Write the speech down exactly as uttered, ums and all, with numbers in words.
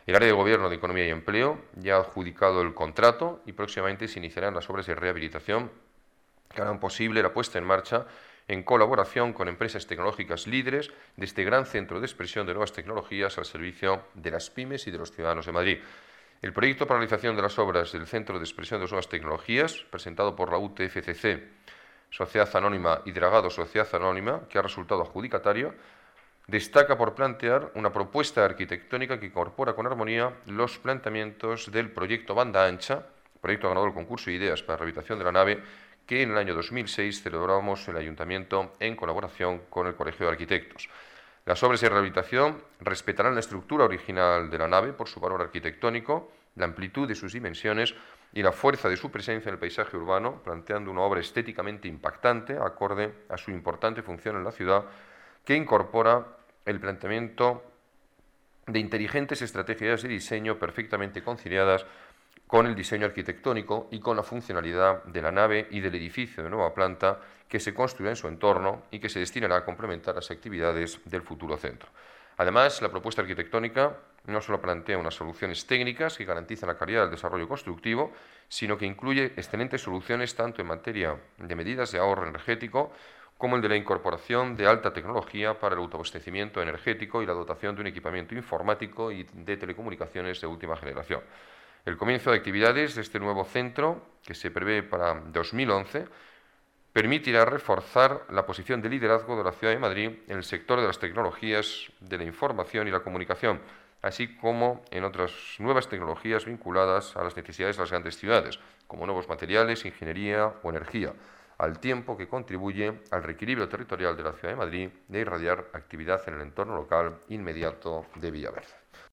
El área de Gobierno de Economía y Empleo ya ha adjudicado el contrato y próximamente se iniciarán las obras de rehabilitación que harán posible la puesta en marcha en colaboración con empresas tecnológicas líderes de este gran centro de expresión de nuevas tecnologías al servicio de las pymes y de los ciudadanos de Madrid. El proyecto para la realización de las obras del Centro de Expresión de las Nuevas Tecnologías, presentado por la U T F C C, Sociedad Anónima y Dragado Sociedad Anónima, que ha resultado adjudicatario, destaca por plantear una propuesta arquitectónica que incorpora con armonía los planteamientos del proyecto Banda Ancha, proyecto ganador del concurso de ideas para la rehabilitación de la nave, que en el año dos mil seis celebramos el Ayuntamiento en colaboración con el Colegio de Arquitectos. Las obras de rehabilitación respetarán la estructura original de la nave por su valor arquitectónico, la amplitud de sus dimensiones y la fuerza de su presencia en el paisaje urbano, planteando una obra estéticamente impactante, acorde a su importante función en la ciudad, que incorpora el planteamiento de inteligentes estrategias de diseño perfectamente conciliadas con el diseño arquitectónico y con la funcionalidad de la nave y del edificio de nueva planta que se construirá en su entorno y que se destinará a complementar las actividades del futuro centro. Además, la propuesta arquitectónica no solo plantea unas soluciones técnicas que garantizan la calidad del desarrollo constructivo, sino que incluye excelentes soluciones tanto en materia de medidas de ahorro energético como el de la incorporación de alta tecnología para el autoabastecimiento energético y la dotación de un equipamiento informático y de telecomunicaciones de última generación. El comienzo de actividades de este nuevo centro, que se prevé para dos mil once, permitirá reforzar la posición de liderazgo de la Ciudad de Madrid en el sector de las tecnologías de la información y la comunicación, así como en otras nuevas tecnologías vinculadas a las necesidades de las grandes ciudades, como nuevos materiales, ingeniería o energía, al tiempo que contribuye al reequilibrio territorial de la Ciudad de Madrid de irradiar actividad en el entorno local inmediato de Villaverde.